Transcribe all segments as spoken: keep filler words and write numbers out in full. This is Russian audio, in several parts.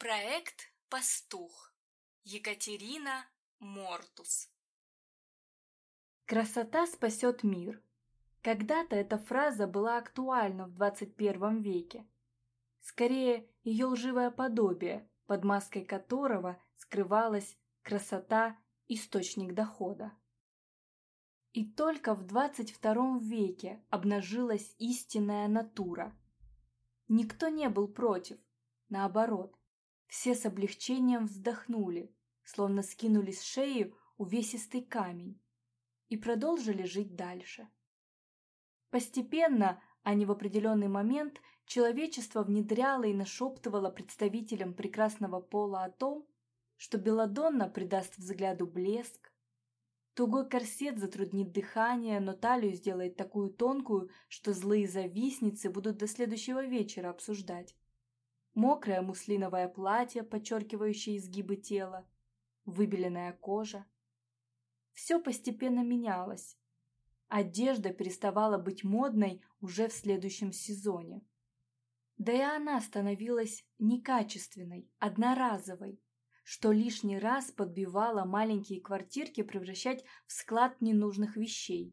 Проект «Пастух». Екатерина Мортус. Красота спасет мир. Когда-то эта фраза была актуальна в двадцать первом веке. Скорее, ее лживое подобие, под маской которого скрывалась красота – источник дохода. И только в двадцать втором веке обнажилась истинная натура. Никто не был против, наоборот. Все с облегчением вздохнули, словно скинули с шеи увесистый камень, и продолжили жить дальше. Постепенно, а не в определенный момент, человечество внедряло и нашептывало представителям прекрасного пола о том, что белладонна придаст взгляду блеск, тугой корсет затруднит дыхание, но талию сделает такую тонкую, что злые завистницы будут до следующего вечера обсуждать. Мокрое муслиновое платье, подчеркивающее изгибы тела, выбеленная кожа. Все постепенно менялось. Одежда переставала быть модной уже в следующем сезоне. Да и она становилась некачественной, одноразовой, что лишний раз подбивало маленькие квартирки превращать в склад ненужных вещей.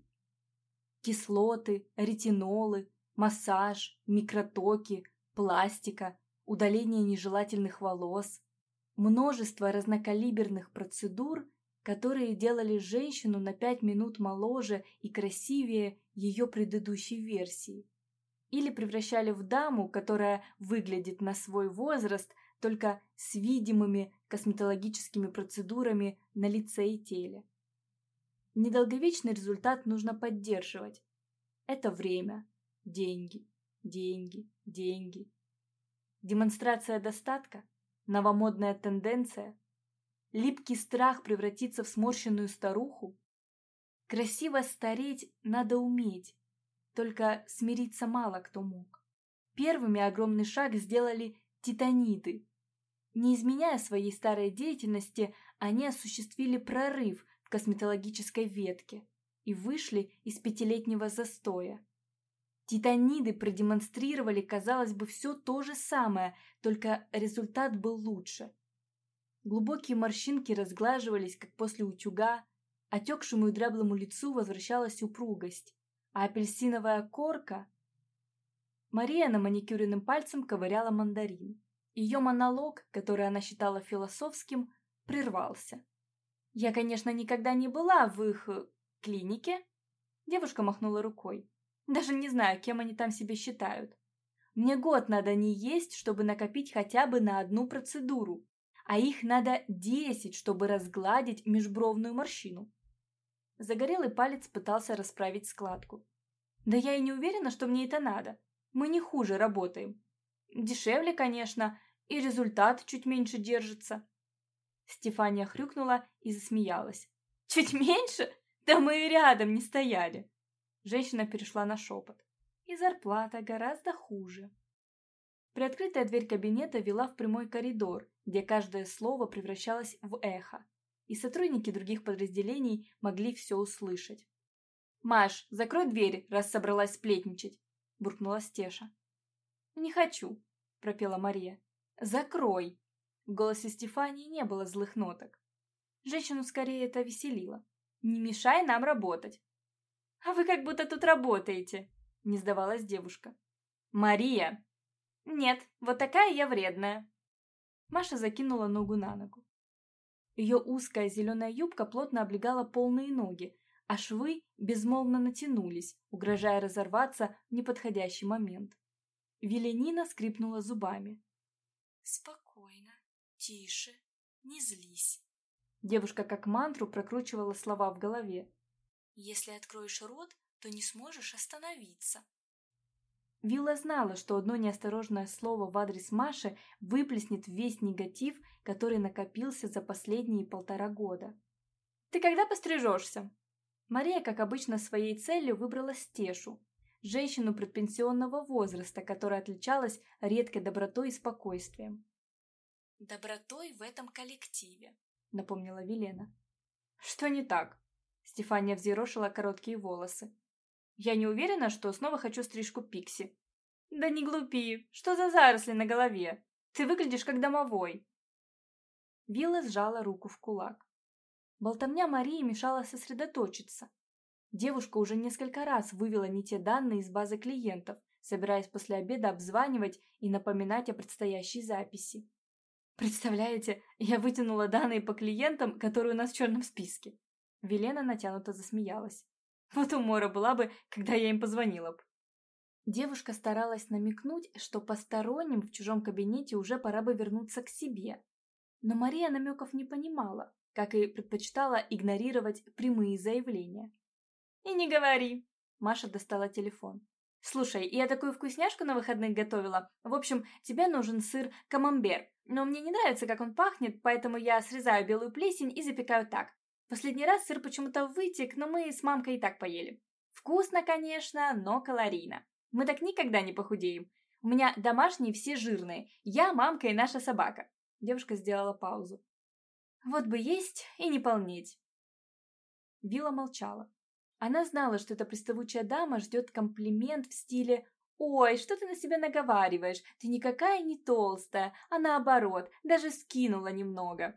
Кислоты, ретинолы, массаж, микротоки, пластика, удаление нежелательных волос, множество разнокалиберных процедур, которые делали женщину на пять минут моложе и красивее ее предыдущей версии, или превращали в даму, которая выглядит на свой возраст только с видимыми косметологическими процедурами на лице и теле. Недолговечный результат нужно поддерживать. Это время, деньги, деньги, деньги. Демонстрация достатка, новомодная тенденция, липкий страх превратиться в сморщенную старуху. Красиво стареть надо уметь, только смириться мало кто мог. Первыми огромный шаг сделали титаниды. Не изменяя своей старой деятельности, они осуществили прорыв в косметологической ветке и вышли из пятилетнего застоя. Титаниды продемонстрировали, казалось бы, все то же самое, только результат был лучше. Глубокие морщинки разглаживались, как после утюга, отекшему и дряблому лицу возвращалась упругость, а апельсиновая корка... Мария на маникюренным пальцем ковыряла мандарин. Ее монолог, который она считала философским, прервался. «Я, конечно, никогда не была в их... клинике», — девушка махнула рукой. «Даже не знаю, кем они там себя считают. Мне год надо не есть, чтобы накопить хотя бы на одну процедуру, а их надо десять, чтобы разгладить межбровную морщину». Загорелый палец пытался расправить складку. «Да я и не уверена, что мне это надо. Мы не хуже работаем. Дешевле, конечно, и результат чуть меньше держится». Стефания хрюкнула и засмеялась. «Чуть меньше? Да мы и рядом не стояли!» Женщина перешла на шепот. «И зарплата гораздо хуже». Приоткрытая дверь кабинета вела в прямой коридор, где каждое слово превращалось в эхо, и сотрудники других подразделений могли все услышать. «Маш, закрой дверь, раз собралась сплетничать!» – буркнула Стеша. «Не хочу», – пропела Мария. «Закрой!» В голосе Стефании не было злых ноток. Женщину скорее это веселило. «Не мешай нам работать!» «А вы как будто тут работаете!» – не сдавалась девушка. «Мария!» «Нет, вот такая я вредная!» Маша закинула ногу на ногу. Ее узкая зеленая юбка плотно облегала полные ноги, а швы безмолвно натянулись, угрожая разорваться в неподходящий момент. Веленина скрипнула зубами. «Спокойно, тише, не злись». Девушка как мантру прокручивала слова в голове. «Если откроешь рот, то не сможешь остановиться». Вилла знала, что одно неосторожное слово в адрес Маши выплеснет весь негатив, который накопился за последние полтора года. «Ты когда пострижешься?» Мария, как обычно, своей целью выбрала Стешу, женщину предпенсионного возраста, которая отличалась редкой добротой и спокойствием. «Добротой в этом коллективе», — напомнила Велена. «Что не так?» Стефания взъерошила короткие волосы. «Я не уверена, что снова хочу стрижку пикси». «Да не глупи! Что за заросли на голове?» Ты выглядишь как домовой!» Вилла сжала руку в кулак. Болтовня Марии мешала сосредоточиться. Девушка уже несколько раз вывела не те данные из базы клиентов, собираясь после обеда обзванивать и напоминать о предстоящей записи. «Представляете, я вытянула данные по клиентам, которые у нас в черном списке!» Велена натянуто засмеялась. «Вот умора была бы, когда я им позвонила бы!» Девушка старалась намекнуть, что посторонним в чужом кабинете уже пора бы вернуться к себе. Но Мария намеков не понимала, как и предпочитала игнорировать прямые заявления. «И не говори!» Маша достала телефон. «Слушай, я такую вкусняшку на выходных готовила. В общем, тебе нужен сыр камамбер. Но мне не нравится, как он пахнет, поэтому я срезаю белую плесень и запекаю так. Последний раз сыр почему-то вытек, но мы с мамкой и так поели. Вкусно, конечно, но калорийно. Мы так никогда не похудеем. У меня домашние все жирные. Я, мамка и наша собака». Девушка сделала паузу. «Вот бы есть и не полнеть». Вилла молчала. Она знала, что эта приставучая дама ждет комплимент в стиле «Ой, что ты на себя наговариваешь? Ты никакая не толстая, а наоборот, даже скинула немного».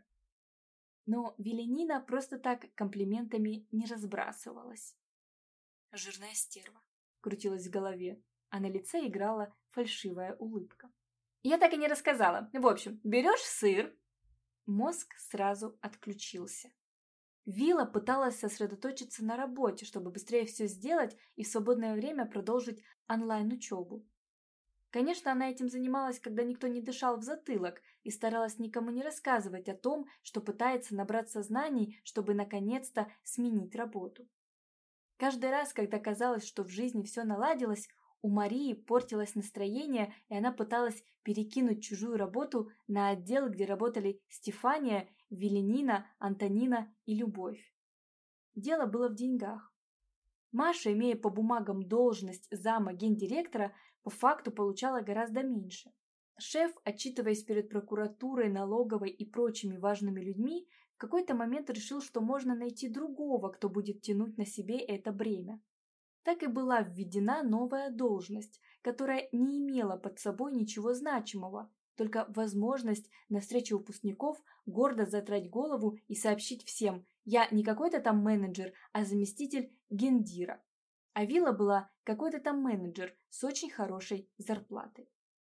Но Веленина просто так комплиментами не разбрасывалась. «Жирная стерва», — крутилась в голове, а на лице играла фальшивая улыбка. «Я так и не рассказала. В общем, берешь сыр». Мозг сразу отключился. Вилла пыталась сосредоточиться на работе, чтобы быстрее все сделать и в свободное время продолжить онлайн-учебу. Конечно, она этим занималась, когда никто не дышал в затылок, и старалась никому не рассказывать о том, что пытается набраться знаний, чтобы наконец-то сменить работу. Каждый раз, когда казалось, что в жизни все наладилось, у Марии портилось настроение, и она пыталась перекинуть чужую работу на отдел, где работали Стефания, Веленина, Антонина и Любовь. Дело было в деньгах. Маша, имея по бумагам должность зама гендиректора, по факту получала гораздо меньше. Шеф, отчитываясь перед прокуратурой, налоговой и прочими важными людьми, в какой-то момент решил, что можно найти другого, кто будет тянуть на себе это бремя. Так и была введена новая должность, которая не имела под собой ничего значимого, только возможность на встрече выпускников гордо задрать голову и сообщить всем: я не какой-то там менеджер, а заместитель гендира. А вилла была какой-то там менеджер с очень хорошей зарплатой.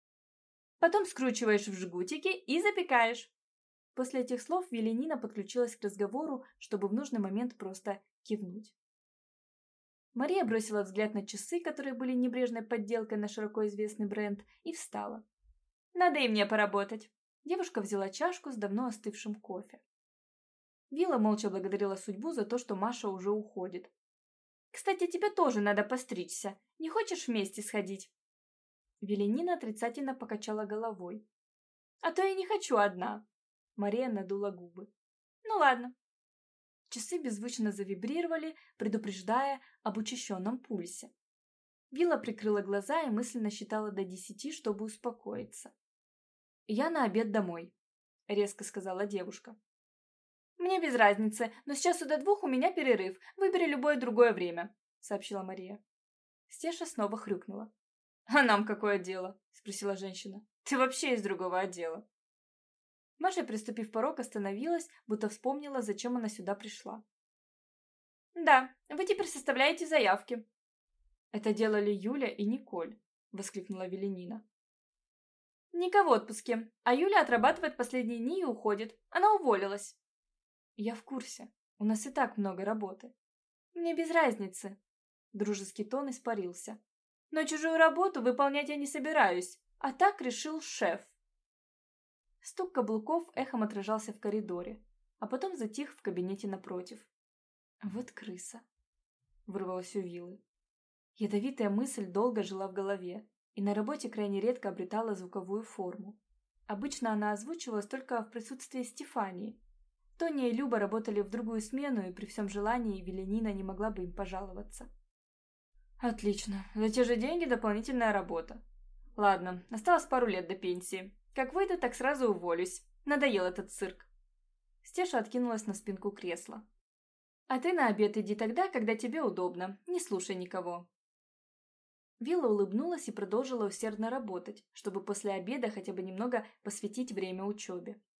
Потом скручиваешь в жгутики и запекаешь. После этих слов Веленина подключилась к разговору, чтобы в нужный момент просто кивнуть. Мария бросила взгляд на часы, которые были небрежной подделкой на широко известный бренд, и встала. «Надо и мне поработать». Девушка взяла чашку с давно остывшим кофе. Вилла молча благодарила судьбу за то, что Маша уже уходит. «Кстати, тебе тоже надо постричься. Не хочешь вместе сходить?» Веленина отрицательно покачала головой. «А то я не хочу одна». Мария надула губы. «Ну ладно». Часы беззвучно завибрировали, предупреждая об учащенном пульсе. Вилла прикрыла глаза и мысленно считала до десяти, чтобы успокоиться. «Я на обед домой», — резко сказала девушка. «Мне без разницы, но с часу до двух у меня перерыв. Выбери любое другое время», — сообщила Мария. Стеша снова хрюкнула. «А нам какое дело?» — спросила женщина. «Ты вообще из другого отдела». Маша, приступив порог, остановилась, будто вспомнила, зачем она сюда пришла. «Да, вы теперь составляете заявки». «Это делали Юля и Николь», — воскликнула Веленина. «Ника в отпуске, а Юля отрабатывает последние дни и уходит. Она уволилась». «Я в курсе. У нас и так много работы». «Мне без разницы». Дружеский тон испарился. «Но чужую работу выполнять я не собираюсь, а так решил шеф». Стук каблуков эхом отражался в коридоре, а потом затих в кабинете напротив. «Вот крыса!» — вырвалась у Виллы. Ядовитая мысль долго жила в голове, и на работе крайне редко обретала звуковую форму. Обычно она озвучивалась только в присутствии Стефании. Тоня и Люба работали в другую смену, и при всем желании Веленина не могла бы им пожаловаться. «Отлично. За те же деньги дополнительная работа. Ладно, осталось пару лет до пенсии. Как выйду, так сразу уволюсь. Надоел этот цирк». Стеша откинулась на спинку кресла. «А ты на обед иди тогда, когда тебе удобно. Не слушай никого». Вилла улыбнулась и продолжила усердно работать, чтобы после обеда хотя бы немного посвятить время учебе.